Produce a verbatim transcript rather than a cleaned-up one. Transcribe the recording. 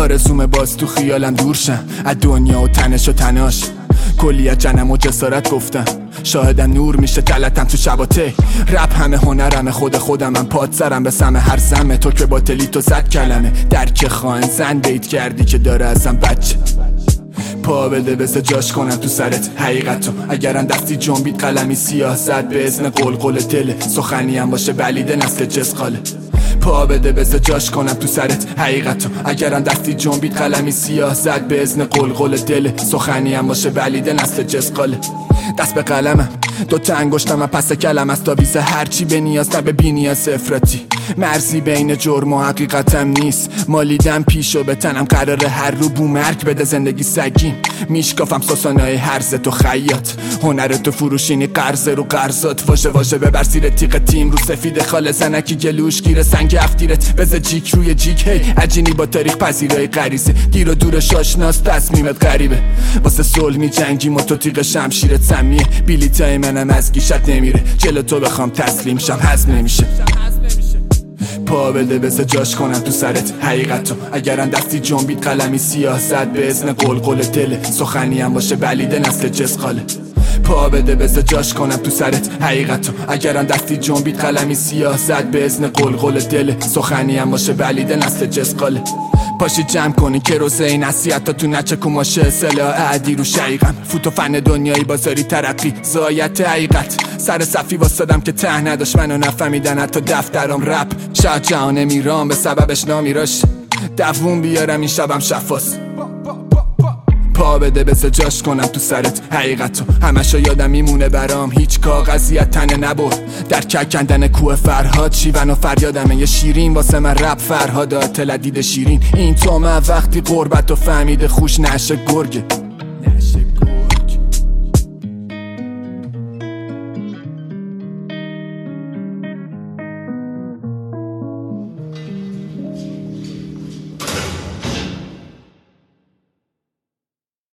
آرزوم باز تو خیالم دور شم از دنیا و تنش و تناش. کلیت جنم و جسارت گفتم شاهدم نور میشه تلتم تو شباته. رپ همه هنرم خود خودم من پاد سرم به سم هر سمه. تو که باطلی تو زد کلمه درک خواهن زن بیت کردی که داره ازم بچه. پا بده بسه جاش کنم تو سرت حقیقتو اگرم دستی جنبید قلمی سیاه زد به اسم قلقل دل. سخنی هم باشه بلیده نسل جسقاله. پا بده بسه جاش کنم تو سرت حقیقتو اگرم دستی جنبید قلمی سیاه زد به اسم قلقل دل. سخنی هم باشه بلیده نسل جسقاله. دست به قلمم دوتا انگشتم پس کلم است تا ویزه هرچی به نیاز نه به بی نیاز افراطی. مرزی بین جرم و حقیقتم نیست. مالیدم پیشو به تنم قراره هر رو بو مرگ بده زندگی سگیم. میشکافم ساسانای هرز تو خیاط. هنر تو فروشینی قرض رو قرضات. واژه واژه ببر زیر تیغ تیم رو سفید خال زنکی گلوش گیره سنگ افتیرت بزه جیک روی جیک. هی عجینی با تاریخ پذیرای غریزه دیر و دورش آشناس تصمیمت غریبه. واسه صلح می جنگیم و تو تیغ شمشیرت سمیه. بیلیتای منم از گیشت نمیره جلو تو بخوام تسلیم شم هضم نمیشه. پا بده بسه جاش کنم تو سرت حقیقتو اگرم دستی جنبید قلمی سیاه زد به اسم قلقل دل. سخنی هم باشه بلیده نسل جسقاله. پا بده بسه جاش کنم تو سرت حقیقتو اگرم دستی جنبید قلمی سیاه زد به اسم قلقل دل. سخنی هم باشه بلیده نسل جسقاله. پاشید جمع کنی که روزه این نصیحت تا تو نچه کماشه سلاح عدی رو شقیقم. فوت و فن دنیایی بازاری ترقی زایت حقیقت. سر صفی واسدم که ته نداشت منو نفهمیدن حتی دفترام رپ. شاید جهان میرام به سببش نامیراش دووم بیارم این شبم شفاست. پا بده بسه جاش کنم تو سرت حقیقتو همشو یادم میمونه برام هیچ کاغذی از تنه نبر. در ککندن کوه فرهاد شیون و فریادمه یه شیرین واسه من رپ فرهاد تل دید شیرین. این تو من وقتی قربت و فهمیده خوش نشه گرگه.